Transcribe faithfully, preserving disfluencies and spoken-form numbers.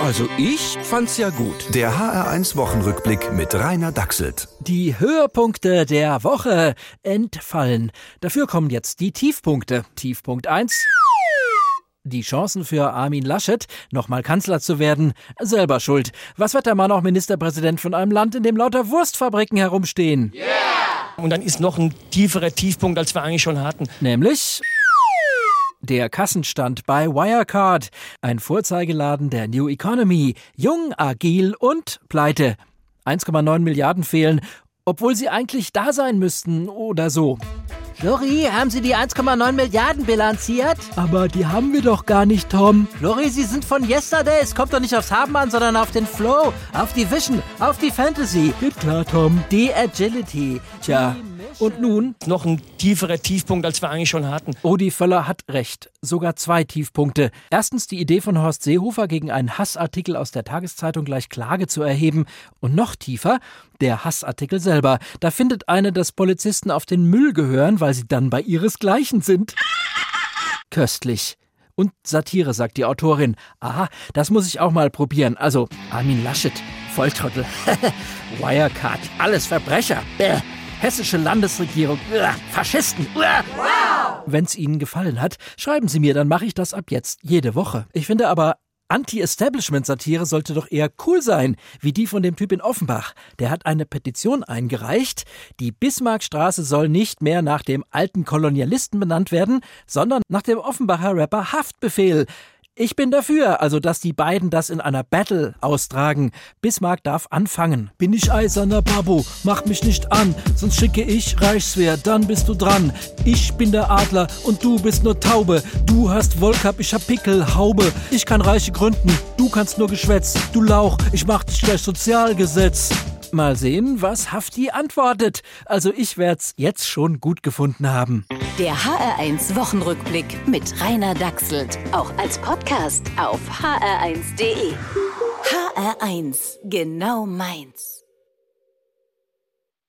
Also ich fand's ja gut. Der H R eins Wochenrückblick mit Rainer Dachselt. Die Höhepunkte der Woche entfallen. Dafür kommen jetzt die Tiefpunkte. Tiefpunkt eins. Die Chancen für Armin Laschet, nochmal Kanzler zu werden, selber schuld. Was wird der Mann auch Ministerpräsident von einem Land, in dem lauter Wurstfabriken herumstehen? Yeah! Und dann ist noch ein tieferer Tiefpunkt, als wir eigentlich schon hatten. Nämlich der Kassenstand bei Wirecard. Ein Vorzeigeladen der New Economy. Jung, agil und pleite. eins Komma neun Milliarden fehlen, obwohl sie eigentlich da sein müssten oder so. Flori, haben Sie die eins Komma neun Milliarden bilanziert? Aber die haben wir doch gar nicht, Tom. Flori, Sie sind von Yesterday. Es kommt doch nicht aufs Haben an, sondern auf den Flow, auf die Vision, auf die Fantasy. Geht klar, Tom. Die Agility. Tja, und nun? Noch ein tieferer Tiefpunkt, als wir eigentlich schon hatten. Rudi Völler hat recht. Sogar zwei Tiefpunkte. Erstens die Idee von Horst Seehofer, gegen einen Hassartikel aus der Tageszeitung gleich Klage zu erheben. Und noch tiefer, der Hassartikel selber. Da findet eine, dass Polizisten auf den Müll gehören, weil sie dann bei ihresgleichen sind. Köstlich. Und Satire, sagt die Autorin. Aha, das muss ich auch mal probieren. Also, Armin Laschet, Volltrottel. Wirecard, alles Verbrecher. Bäh. Hessische Landesregierung, Uah, Faschisten. Uah. Wow. Wenn's Ihnen gefallen hat, schreiben Sie mir, dann mache ich das ab jetzt jede Woche. Ich finde aber, Anti-Establishment-Satire sollte doch eher cool sein, wie die von dem Typ in Offenbach. Der hat eine Petition eingereicht. Die Bismarckstraße soll nicht mehr nach dem alten Kolonialisten benannt werden, sondern nach dem Offenbacher Rapper Haftbefehl. Ich bin dafür, also dass die beiden das in einer Battle austragen. Bismarck darf anfangen. Bin ich eiserner Babu, mach mich nicht an, sonst schicke ich Reichswehr, dann bist du dran. Ich bin der Adler und du bist nur Taube. Du hast Wollkap, ich hab Pickel, Haube. Ich kann Reiche gründen, du kannst nur Geschwätz. Du Lauch, ich mach dich gleich Sozialgesetz. Mal sehen, was Hafti antwortet. Also ich werd's jetzt schon gut gefunden haben. Der H R eins Wochenrückblick mit Rainer Dachselt. Auch als Podcast auf h r eins punkt d e. H R eins, genau meins.